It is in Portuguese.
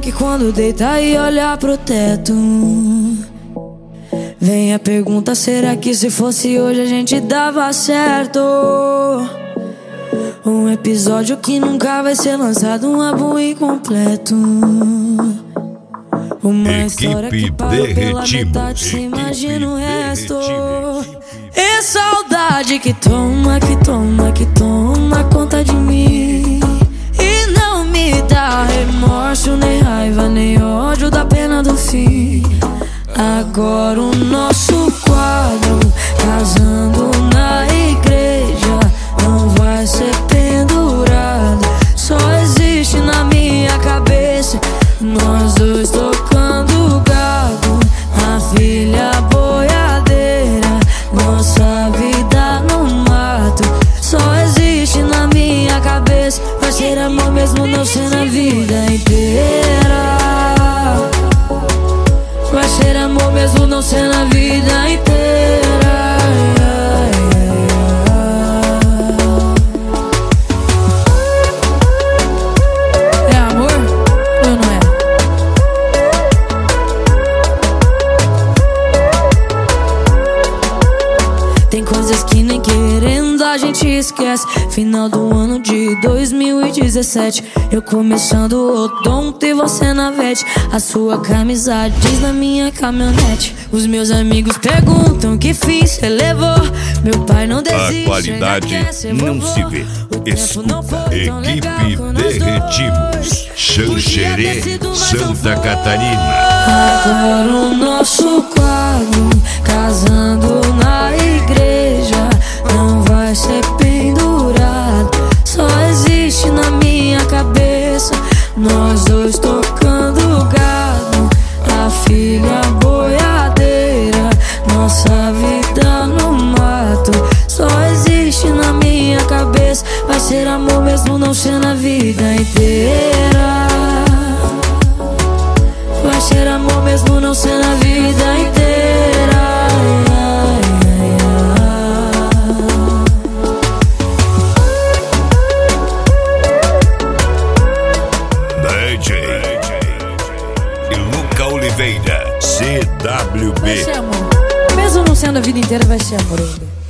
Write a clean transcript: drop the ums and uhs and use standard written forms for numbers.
que quando deita e olha pro teto, vem a pergunta: será que se fosse hoje a gente dava certo? Um episódio que nunca vai ser lançado, um álbum incompleto. Uma história que parou pela metade, cê imagina o resto. E saudade que toma, que toma, que toma conta de mim, e não me dá remorso, nem raiva, nem ódio da pena do fim. Agora o nosso quadro, casando na igreja, não vai ser pendurado, só existe na minha cabeça. Nós dois tocando gado, a filha boiadeira, nossa vida no mato, só existe na minha cabeça. Vai ser amor mesmo não sendo a vida inteira. Vai ser amor mesmo não sendo a vida inteira. É amor ou não é? Tem coisas que nem querendo a gente esquece. Final do ano de 2017, eu começando o odonto e você na vete. A sua camisa diz na minha caminhonete. Os meus amigos perguntam que fim cê levou. Meu pai não desiste, a qualidade não se vê. Escuta, equipe Derretimos, Xanxerê, Santa Catarina. Agora o nosso quadro, casando na igreja, não vai ser pendurado, só existe na minha cabeça. Nós dois tocando gado, a filha boiadeira, nossa vida no mato, só existe na minha cabeça. Vai ser amor mesmo não sendo a vida inteira. Vai ser amor mesmo não sendo a vida inteira. DJ Luca Oliveira, CWB. Vai ser amor, mesmo não sendo a vida inteira, vai ser amor ainda.